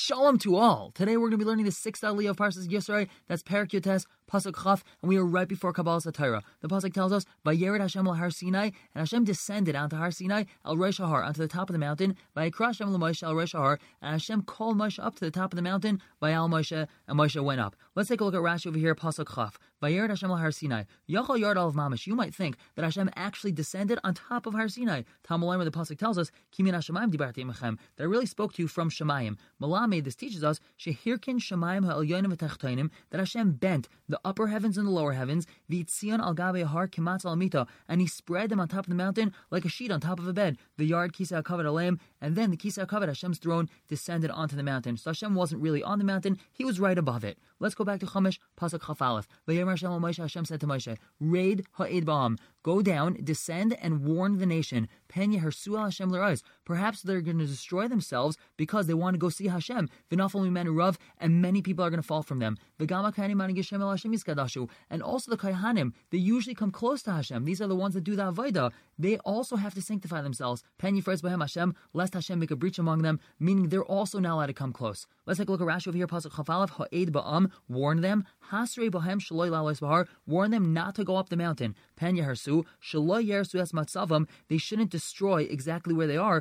Shalom to all. Today we're going to be learning the sixth aliyah of Parshas Yisro. That's Perek Yotes, Pasuk Chaf, and we are right before Kabbalas HaTorah. The Pasuk tells us, Vayered Hashem al Har Sinai, and Hashem descended onto Har Sinai, al Rosh Har, onto the top of the mountain, Vayikra Hashem l'Moshe al Rosh Har, and Hashem called Moshe up to the top of the mountain, Vayal Moshe, and Moshe went up. Let's take a look at Rashi over here, Pasuk Chaf. Vayered Hashem al Har Sinai. Yachal Yard al Mamish. You might think that Hashem actually descended on top of Har Sinai. Talmud where the Pasuk tells us, Kimin HaShamayim dibarti imechem, that I really spoke to you from Shemayim. Malamed, this teaches us, Shehirkin Shemayim ha'elyonim v'tachtonim, that Hashem bent the upper heavens and the lower heavens, v'itzion al gabe har kimatz al mita, and He spread them on top of the mountain like a sheet on top of a bed. The yard Kisei HaKavod Aleim, and then the Kisei HaKavod, Hashem's throne, descended onto the mountain. So Hashem wasn't really on the mountain, He was right above it. Let's go back to Chumash, Pasuk Chaf Aleph. Vayomer Hashem al Moshe, Hashem said to Moshe, Raid ha'ed ba'am, go down, descend, and warn the nation. Pen yehersu al Hashem l'rais. Perhaps they're going to destroy themselves because they want to go see Hashem. V'nafal mimenu rav, and many people are going to fall from them. V'gam ha'kahanim manigishem el Hashem yiskadashu, and also the Kohanim, they usually come close to Hashem. These are the ones that do the Avodah. They also have to sanctify themselves. Pen yifres b'hem Hashem, lest Hashem make a breach among them, meaning they're also not allowed to come close. Let's take a look at Rashi over here, Pasuk Chaf Aleph, ha'ed ba'am, warn them, hasrei b'hem shaloi la'alois b'har, warn them not to go up the mountain. Pen yehersu, shaloi yersu es matzavam, they shouldn't destroy exactly where they are,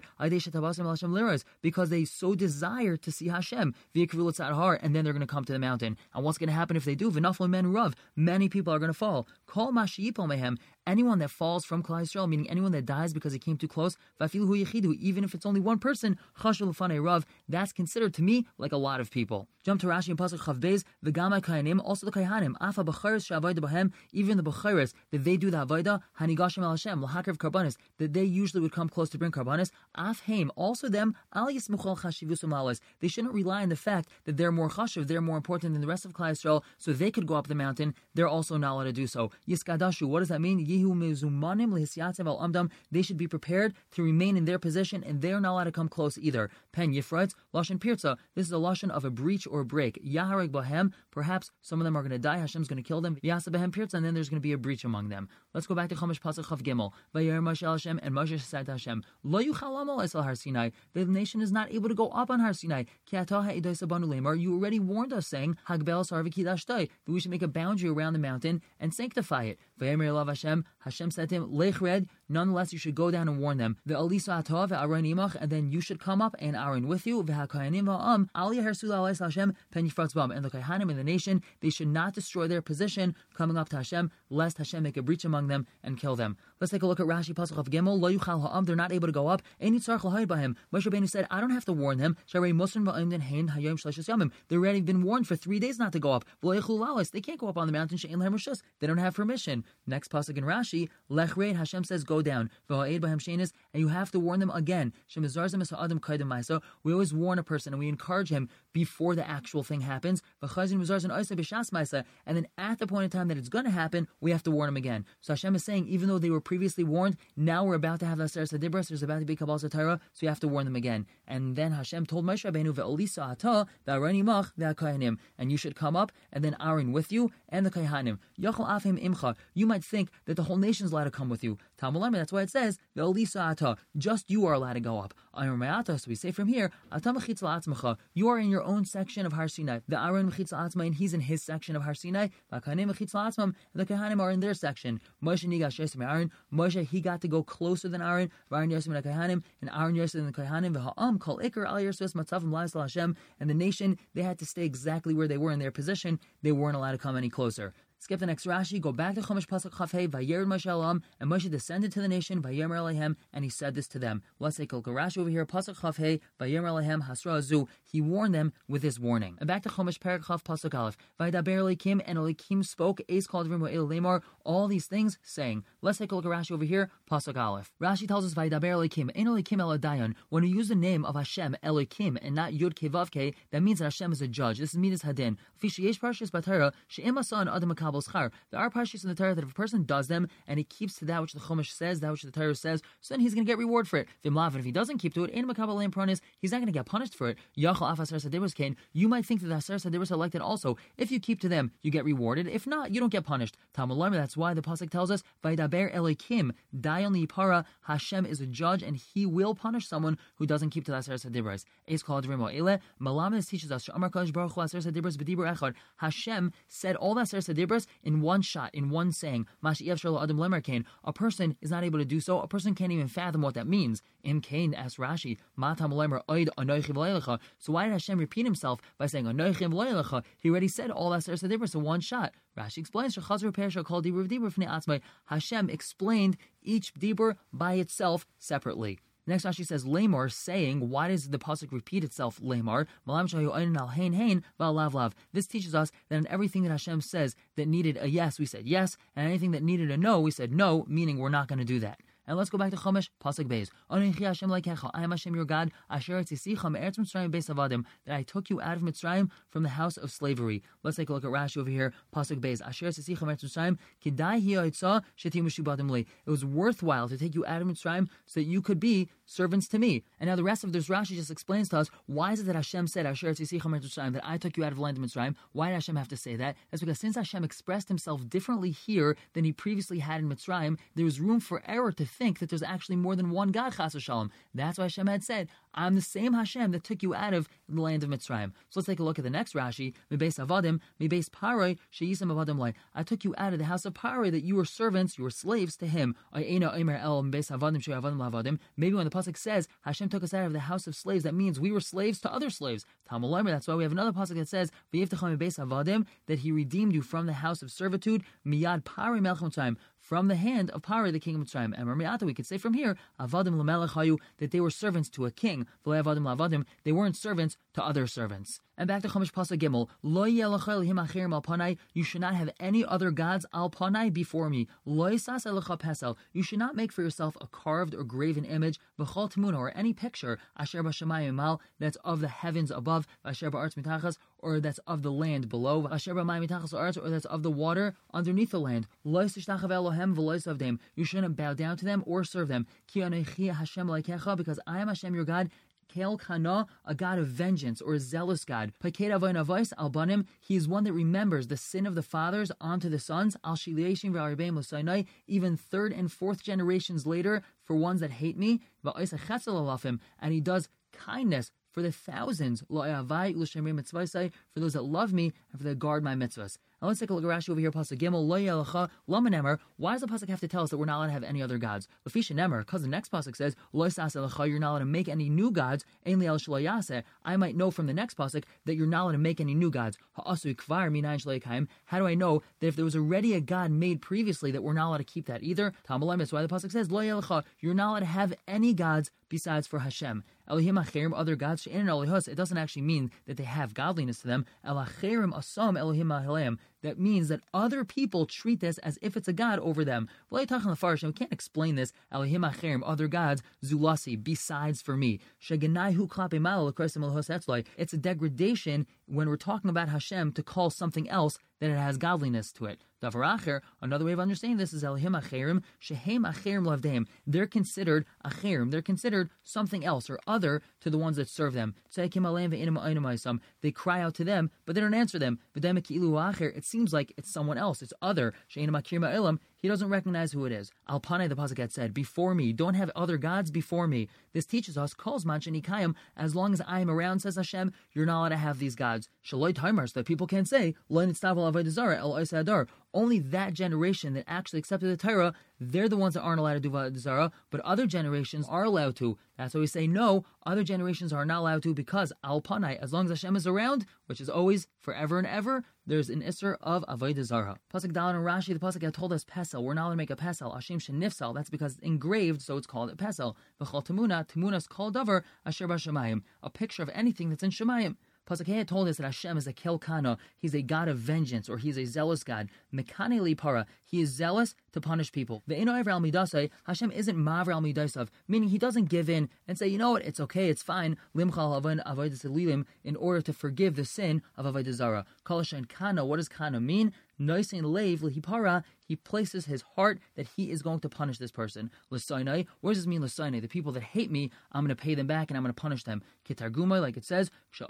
because they so desire to see Hashem, and then they're going to come to the mountain. And what's going to happen if they do? Many people are going to fall. Kol mashiyipol mehem, anyone that falls from Klal Yisrael, meaning anyone that dies because he came too close, even if it's only one person, that's considered to me like a lot of people. Jump to Rashi and Pasuk Chav Beis, V'gam HaKohanim, also the Kohanim, Afa b'chayrus she'avodah b'hem, even the b'chayrus, that they do the avodah, Hanigashim al Hashem, l'hakrev karbanis, that they usually would come close to bring karbanis, Af heim, also them, al yismuch al chashivus u'malas, they shouldn't rely on the fact that they're more chashiv, they're more important than the rest of Klal Yisrael, so they could go up the mountain, they're also not allowed to do so. Yiskadashu, what does that mean? Yehu mezumanim lehisyatzev al amdam, they should be prepared to remain in their position, and they're not allowed to come close either. Pen Yifritz, Lashon Pirza, this is a Lashon of a breach or a break. Yahareg Bahem, perhaps some of them are going to die, Hashem's going to kill them. Yasa Behem Pirza, and then there's going to be a breach among them. Let's go back to Chumash Pasuk Chav Gimel. Vayer Moshe Hashem, and Moshe said to Hashem, Lo yuchal amo esel Har Sinai, the nation is not able to go up on Har Sinai. Ki atah ha'edoi sabanu lemar, you already warned us, saying, Hagbel sarvi kidashtoi, that we should make a boundary around the mountain and sanctify it. Vayer Elav Hashem, Hashem said to him, Lech red, nonetheless you should go down and warn them. Ve'alisa atah ve'aron imach, and then you should come up and Aaron with you. Ve'hakohanim va'am, al yehersu la'alais Hashem, pen yifratz bam, and the Kohanim in the nation, they should not destroy their position coming up to Hashem, lest Hashem make a breach among them and kill them. Let's take a look at Rashi Pasuk of Gimel. Lo yuchal ha'am, they're not able to go up. Any tzarich l'hayid b'hem. Moshe Rabbeinu said, I don't have to warn them. Sharei musrin va'imden hein hayom shleshos yamim. They've already been warned for 3 days not to go up. V'lo yichlu la'alos, they can't go up on the mountain. She'en lehem rishus, they don't have permission. Next pasuk in Rashi, lech reid, Hashem says, go down. V'ha'ed b'hem she'enis, and you have to warn them again. Shemizarzim es ha'adam kaidem ma'isa. We always warn a person and we encourage him before the actual thing happens. V'chazin mizarzin oisa b'shas ma'isa, and then at the point in time that it's going to happen, we have to warn him again. So Hashem is saying, even though they were previously warned, now we're about to have Aseret Sadibras, there's about to be Kabbalas HaTorah, so you have to warn them again. And then Hashem told Moshe Rabbeinu, Ve'olisa ata ve'aron imach ve'hakohanim, and you should come up, and then Aaron with you, and the Kohanim. Yachal afim imcha, you might think that the whole nation's allowed to come with you. Talmud Lama, that's why it says, Ve'olisa ata, just you are allowed to go up. So we say from here, ata mechitz la'atzmacha, you are in your own section of Har Sinai. The Aaron mechitz la'atzma, and he's in his section of Har Sinai. Ve'hakohanim mechitz la'atzmam, and the Kohanim are in their section. Moshe nigash yosem Aaron, Moshe, he got to go closer than Aaron, Aaron yosem and Kohanim, and Aaron yosem than the Kohanim. V'ha'am kol ikar al yersus matzavim la'isla Hashem, and the nation, they had to stay exactly where they were in their position. They weren't allowed to come any closer. Skip the next Rashi, go back to Chumash Pasuk Chafei, Vayered Moshe Elam, and Moshe descended to the nation, Vayemer Alehem, and he said this to them. Let's take a look at Rashi over here, Pasuk Chafei, Vayemer Alehem, Hasra Azu, he warned them with this warning. And back to Chumash Perek Chaf Pasuk Aleph, Vaydaber Elikim, and Elikim spoke, Eis called Rim Va'il Lemar, all these things, saying. Let's take a look at Rashi over here, Pasuk Aleph. Rashi tells us, Vaydaber Elikim, Ein Elikim Eladayan, when you use the name of Hashem, Elikim, and not Yud Kevavke, that means that Hashem is a judge. This is Midas Hadin. Fishiyesh Parshas Batara, She'em Asa and Adam makabel schar. There are parshas in the Torah that if a person does them and he keeps to that which the Chumash says, that which the Torah says, so then he's going to get reward for it. And if he doesn't keep to it, in makabel leim pranis, he's not going to get punished for it. Yachal af asar sadibros kain. You might think that the asar sadibros are like that also. If you keep to them, you get rewarded. If not, you don't get punished. Talmud Lama, that's why the pasuk tells us, Vaydaber Elokim, Dayan Lipara, Hashem is a judge and he will punish someone who doesn't keep to the asar sadibros. It's called Rimo Ele. Malamas teaches us, Amar Kodesh Baruch Hu asar sadibros b'dibur echad. Hashem said all the asar sadibros in one shot, in one saying. Mashi Ev Shelo Adam Lemer Kain. A person is not able to do so. A person can't even fathom what that means. Im Kain asks Rashi, Matam Lemer Oid Anoichi V'Leilecha. So why did Hashem repeat himself by saying Anoichi V'Leilecha? He already said all asar sadibros in one shot. Rashi explains, Hashem explained each dibur by itself separately. Next, Rashi says, Lamar, saying, why does the pasuk repeat itself, Lamar? This teaches us that in everything that Hashem says that needed a yes, we said yes, and anything that needed a no, we said no, meaning we're not going to do that. And let's go back to Chumash, Pasuk Beis. I am Hashem your God, that I took you out of Mitzrayim from the house of slavery. Let's take a look at Rashi over here, Pasuk Beis. It was worthwhile to take you out of Mitzrayim so that you could be servants to me. And now the rest of this Rashi just explains to us, why is it that Hashem said, that I took you out of the land of Mitzrayim? Why did Hashem have to say that? That's because since Hashem expressed himself differently here than he previously had in Mitzrayim, there was room for error to think that there's actually more than one God, chas v'shalom. That's why Hashem had said, I'm the same Hashem that took you out of the land of Mitzrayim. So let's take a look at the next Rashi. Mibeis avadim, mibeis paroi, sheyisam avadim lai. I took you out of the house of Paroi that you were servants, you were slaves to him. Maybe when the pasuk says Hashem took us out of the house of slaves, that means we were slaves to other slaves. Talmud Lama, that's why we have another pasuk that says that he redeemed you from the house of servitude, miyad Paroi melech Mitzrayim, from the hand of Paroi, the king of Mitzrayim. And we could say from here, avadim lamelech hayu, that they were servants to a king. V'lo avadim lavadim, they weren't servants to other servants. And back to Chumash Pasuk Gimel, Lo yelachel him achirim al panai, you should not have any other gods al panai before me. Lo yisas elecha pesel, you should not make for yourself a carved or graven image, v'chol temuna, or any picture, asher b'shamayim mal, that's of the heavens above, asher ba'artz mitachas, or that's of the land below, asher b'mayim mitachas artz, or that's of the water underneath the land. Lo yisishtachav Elohem v'lo yisavdem, you shouldn't bow down to them or serve them. Ki anochi Hashem leikecha, because I am Hashem your God. Kel Kana, a God of vengeance, or a zealous God. Paked Avoin Avos Albanim, he is one that remembers the sin of the fathers onto the sons. Al Shiliashim V'Aribeim L'Sainai, even third and fourth generations later, for ones that hate me. V'Oisa Chetzel Alafim, and he does kindness for the thousands. Lo Ehavai L'Shemrei Mitzvasai, for those that love me and for that guard my mitzvahs. Now let's take a look at Rashi over here, Pasuk Gimel, Lo Yelecha, Lama Nemer. Why does the Pasuk have to tell us that we're not allowed to have any other gods? Lefisha Nemer, because the next Pasuk says, Lo Yisas Elecha, you're not allowed to make any new gods. Ein Li El Shelo Yaseh. I might know from the next Pasuk that you're not allowed to make any new gods. Ha'asu Kvar Minayin Shelo Yekayim. How do I know that if there was already a god made previously that we're not allowed to keep that either? Tamalim, that's why the Pasuk says, Lo Yelecha, you're not allowed to have any gods besides for Hashem. Elohim acherim, other gods, she'enin olihos. It doesn't actually mean that they have godliness to them. El acherim asam Elohim ahileim. That means that other people treat this as if it's a god over them. We can't explain this. Elohim acherim, other gods, zulasi, besides for me. It's a degradation when we're talking about Hashem to call something else that it has godliness to it. Another way of understanding this is Elohim acherim, shehem acherim lavdeim. They're considered acherim. They're considered something else or other to the ones that serve them. They cry out to them, but they don't answer them. It seems like it's someone else. It's other. He doesn't recognize who it is. Alpanai, the pasuk had said, before me. Don't have other gods before me. This teaches us, as long as I am around, says Hashem, you're not allowed to have these gods. Shaloi timers, that people can't say, only that generation that actually accepted the Torah, they're the ones that aren't allowed to do Avodah Zarah, but other generations are allowed to. That's why we say no, other generations are not allowed to, because Al Panai, as long as Hashem is around, which is always forever and ever, there's an Isser of Avodah Zarah. Pasuk Dalan and Rashi, the Pasuk had told us Pesel. We're not allowed to make a Pesel. Hashem Shenifsal, that's because it's engraved, so it's called a Pesel. V'chol Temuna, Temuna's called Davar, Asher B'Shamayim, a picture of anything that's in Shemayim. Pasuk had told us that Hashem is a Kelkana, he's a God of vengeance, or he's a zealous God. Mekane li para, he is zealous to punish people. Ve'eno ever al midasai, Hashem isn't maver al midaisav, meaning he doesn't give in and say, you know what, it's okay, it's fine, limchal havan avodas elilim, in order to forgive the sin of avodah zara. Kol hashen kana, what does kana mean? Noisein leiv lehipara, he places his heart that he is going to punish this person. L'sainai, what does this mean, l'sainai? The people that hate me, I'm going to pay them back and I'm going to punish them. Kitargumai, like it says,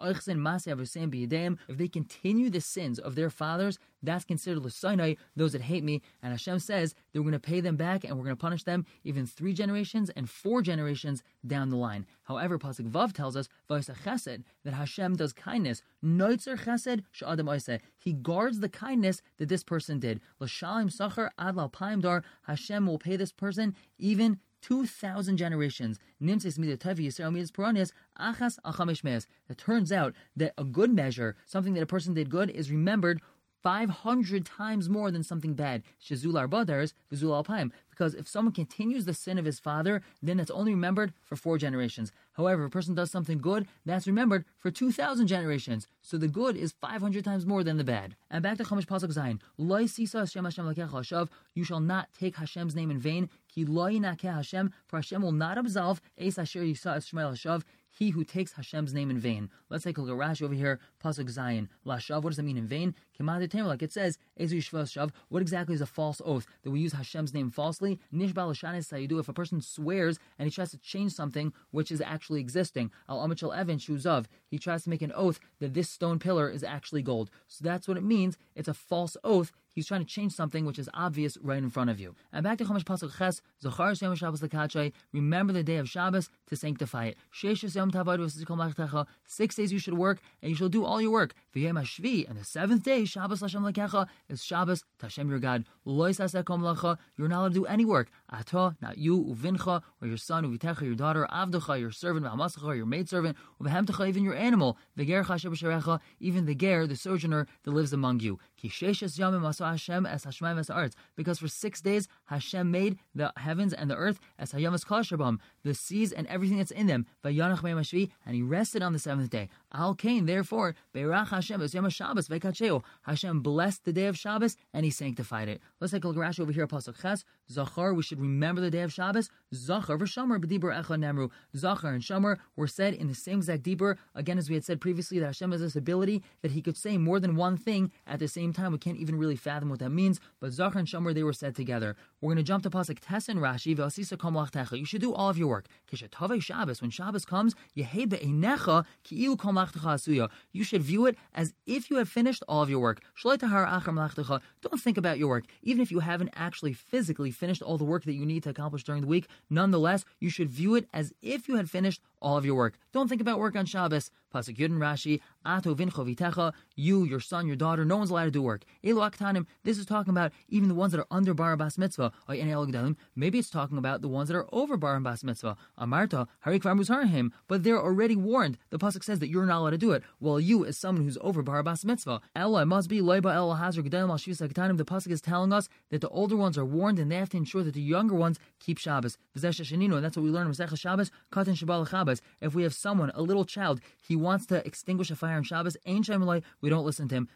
if they continue the sins of their fathers, that's considered l'sainai, those that hate me. And Hashem says that we're going to pay them back and we're going to punish them even 3 generations and 4 generations down the line. However, Pasuk Vav tells us chesed, that Hashem does kindness. Noitzer chesed she'adam oiseh. He guards the kindness that this person did. L'shalim sachar ad l'alpaim dar. Hashem will pay this person even 2,000 generations. It turns out that a good measure, something that a person did good, is remembered 500 times more than something bad. Shezular badars, v'zul alpaim. Because if someone continues the sin of his father, then that's only remembered for 4 generations. However, if a person does something good, that's remembered for 2,000 generations. So the good is 500 times more than the bad. And back to Chumash Pasuk Zayin. Lo sisa Hashem Hashem lakecha hashav. You shall not take Hashem's name in vain. Ki lo yinakeh Hashem. For Hashem will not absolve es asher yisa es shmei hashav. He who takes Hashem's name in vain. Let's take a look at Rashi over here. Pasuk Zayin. Lashav, what does that mean in vain? Like it says, what exactly is a false oath? That we use Hashem's name falsely? If a person swears and he tries to change something which is actually existing, he tries to make an oath that this stone pillar is actually gold. So that's what it means. It's a false oath. He's trying to change something which is obvious right in front of you. And back to Chumash Pasuk Ches, Zochar Shem Shabbos Lekachay, remember the day of Shabbos to sanctify it. 6 days you should work, and you shall do all your work. And the 7th day, Shabbos Lashem Lekecha, is Shabbos to Hashem your God. You're not allowed to do any work. Ato, not you, Uvincha, or your son, Uvitecha, your daughter, Avdecha, your servant, V'hamasacha, your maidservant, Uvehemtecha, even your animal, V'gercha Shebasharecha, even the ger, the sojourner that lives among you. Because for 6 days Hashem made the heavens and the earth as hayamas kashabam, the seas and everything that's in them, and he rested on the 7th day. Al Kain, therefore, Beirach Hashem es Yom Shabbos vekacheo. Hashem blessed the day of Shabbos and he sanctified it. Let's take a look at Rashi over here, Pasuk Ches. Zachar, we should remember the day of Shabbos. Zachar v'shamar b'dibur echa nemru. Zachar and Shamar were said in the same exact dibur. Again, as we had said previously, that Hashem has this ability that he could say more than one thing at the same time. We can't even really fathom what that means, but Zachar and Shamar, they were said together. We're going to jump to Pasuk Tes and Rashi. V'asisa kol malachtecha. You should do all of your work. Kishetavei Shabbos, when Shabbos comes, yehei be'einecha ki'ilu kol malachtecha asuya. You should view it as if you have finished all of your work. Shloi tahar achar malachtecha. Don't think about your work. Even if you haven't actually physically finished all the work that you need to accomplish during the week, nonetheless, you should view it as if you had finished all of your work. Don't think about work on Shabbos. Pasuk Yud and Rashi, Ato vincho vitecha, you, your son, your daughter, no one's allowed to do work. Elu aktanim, this is talking about even the ones that are under bar bas mitzvah. Maybe it's talking about the ones that are over bar and bas mitzvah. Amarta, harikvar muzarhim, but they're already warned. The pasuk says that you're not allowed to do it. Well, you, as someone who's over bar bas mitzvah, Ella must be loiba el hazar gedalim al shvis aktanim. The pasuk is telling us that the older ones are warned and they have to ensure that the younger ones keep Shabbos. And that's what we learn in Masechah Shabbos. Katan Shabbal Shabbos. If we have someone, a little child, he wants to extinguish a fire on Shabbos, we don't listen to him,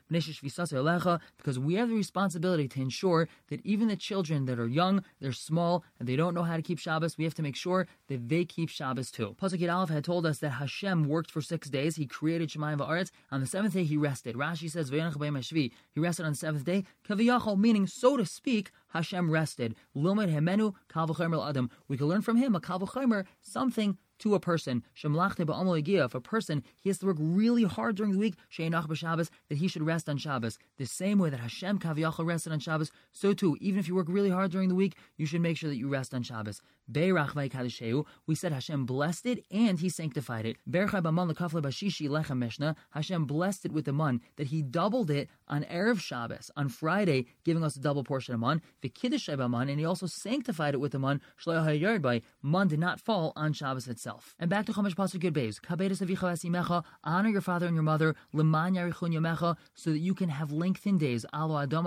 because we have the responsibility to ensure that even the children that are young, they're small, and they don't know how to keep Shabbos, we have to make sure that they keep Shabbos too. Pasuk Yud Aleph had told us that Hashem worked for 6 days. He created Shemayim v'Aretz. On the 7th day, he rested. Rashi says, he rested on the 7th day, kaviyachol, meaning, so to speak, Hashem rested. Lilmed hemenu kal v'chomer l'adam. We can learn from him, a kal v'chomer, something to a person. If a person, he has to work really hard during the week, that he should rest on Shabbos. The same way that Hashem Kaviyachal rested on Shabbos, so too, even if you work really hard during the week, you should make sure that you rest on Shabbos. We said Hashem blessed it and he sanctified it. Hashem blessed it with the man, that he doubled it on Erev Shabbos, on Friday, giving us a double portion of man, and he also sanctified it with the man, man did not fall on Shabbos itself. And back to Chumash Pasuk Yud Beis. Honor your father and your mother, so that you can have lengthened days on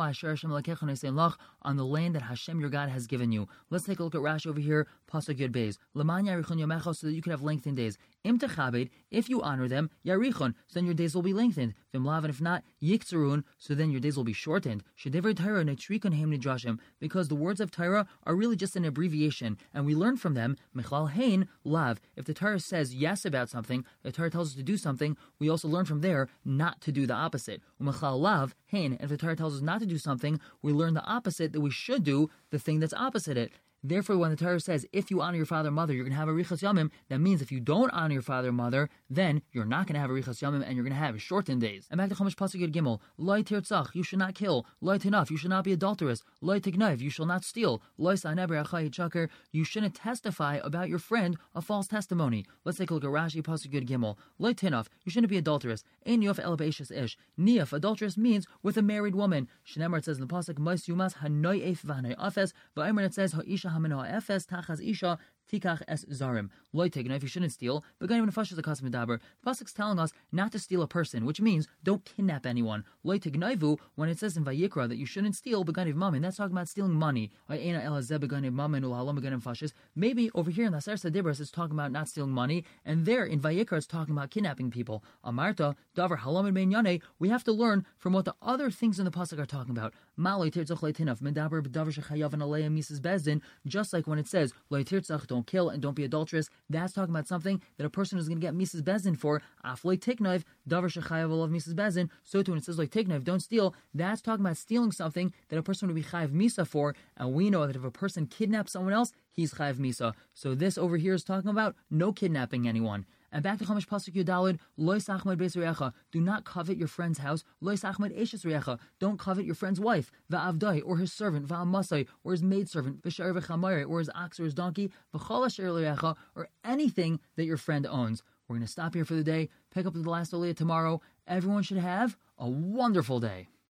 the land that Hashem your God has given you. Let's take a look at Rashi over here, Pasuk Yud Beis. So that you can have lengthened days. Im techabed, if you honor them, yarichon, so then your days will be lengthened. Vimlav, and if not, yiktzarun, so then your days will be shortened. Shedever Torah netrikon hem nidrashim, because the words of Torah are really just an abbreviation, and we learn from them, mechlal hein, lav. If the Torah says yes about something, the Torah tells us to do something, we also learn from there not to do the opposite. Umechlal lav, hein, and if the Torah tells us not to do something, we learn the opposite, that we should do the thing that's opposite it. Therefore, when the Torah says, if you honor your father and mother, you're going to have a Arichas Yamim, that means if you don't honor your father and mother, then you're not going to have a Arichas Yamim and you're going to have shortened days. And back to Chumash Pasuk Yud Gimel, Loi tirtzach, you should not kill. Loi tinaf, you should not be adulterous. Loi tignav, you shall not steal. Loi sa'neber achai chakar, you shouldn't testify about your friend a false testimony. Let's take a look at Rashi Pasuk Yud Gimel. Loi tinaf, you shouldn't be adulterous. Ein niyaf el be'eshes ish. Niyaf, adulterous means with a married woman. Shneimar, it says in the Pasuk, Mois yumas hanoi ef v'hanoi afes. V'aymer, it says, ha'isha hamino ha'efes tachas isha tikach es zarim. Loi tignav, you shouldn't steal. But going to nefashos akas medaber. The Pasuk's telling us not to steal a person, which means don't kidnap anyone. Loi tignaivu, when it says in Vayikra that you shouldn't steal, beganiv mammon, that's talking about stealing money. Maybe over here in the Aseret Dibros it's talking about not stealing money, and there in Vayikra it's talking about kidnapping people. Amarta, davar halam ben yane, we have to learn from what the other things in the Pasuk are talking about. Just like when it says, don't kill and don't be adulterous, that's talking about something that a person is going to get Mrs. Bezin for. Afloi tiknaiv, davar shechayav olav Mrs. Bezin. So too when it says like tiknaiv, don't steal, that's talking about stealing something that a person would be chayav misa for, and we know that if a person kidnaps someone else, he's chayav misa. So this over here is talking about no kidnapping anyone. And back to Chumash Pasuk Yudalid, Lo sachmed beis recha, do not covet your friend's house. Lo sachmed eshes recha, don't covet your friend's wife. Va'avdai, or his servant. Va'amasai, or his maidservant. V'shar v'chamayre, or his ox or his donkey. V'chol asher recha, or anything that your friend owns. We're going to stop here for the day, pick up the last Aliyah tomorrow. Everyone should have a wonderful day.